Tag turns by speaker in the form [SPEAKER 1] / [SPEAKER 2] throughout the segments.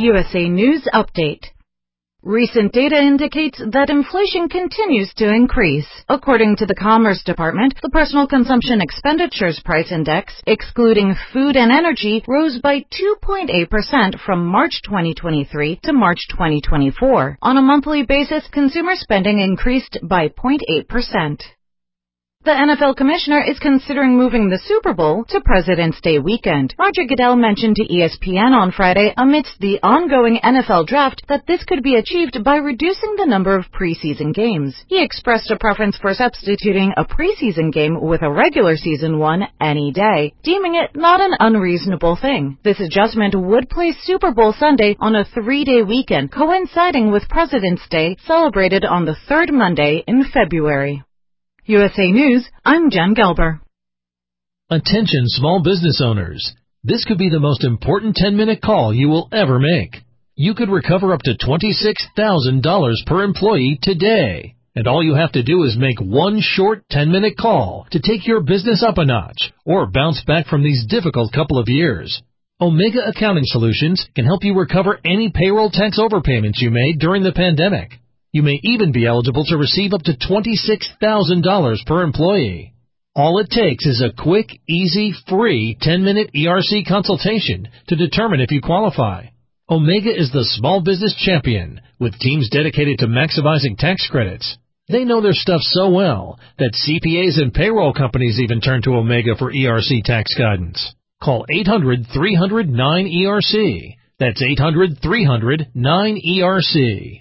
[SPEAKER 1] USA News Update. Recent data indicates that inflation continues to increase. According to the Commerce Department, the Personal Consumption Expenditures Price Index, excluding food and energy, rose by 2.8% from March 2023 to March 2024. On a monthly basis, consumer spending increased by 0.8%. The NFL commissioner is considering moving the Super Bowl to President's Day weekend. Roger Goodell mentioned to ESPN on Friday, amidst the ongoing NFL draft, that this could be achieved by reducing the number of preseason games. He expressed a preference for substituting a preseason game with a regular season one any day, deeming it not an unreasonable thing. This adjustment would place Super Bowl Sunday on a 3-day weekend, coinciding with President's Day, celebrated on the third Monday in February. USA News, I'm Jen Gelber.
[SPEAKER 2] Attention small business owners. This could be the most important 10-minute call you will ever make. You could recover up to $26,000 per employee today. And all you have to do is make one short 10-minute call to take your business up a notch or bounce back from these difficult couple of years. Omega Accounting Solutions can help you recover any payroll tax overpayments you made during the pandemic. You may even be eligible to receive up to $26,000 per employee. All it takes is a quick, easy, free 10-minute ERC consultation to determine if you qualify. Omega is the small business champion with teams dedicated to maximizing tax credits. They know their stuff so well that CPAs and payroll companies even turn to Omega for ERC tax guidance. Call 800-300-9ERC. That's 800-300-9ERC.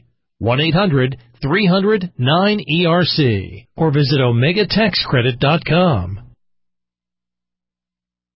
[SPEAKER 2] 1-800-300-9ERC or visit OmegaTaxCredit.com.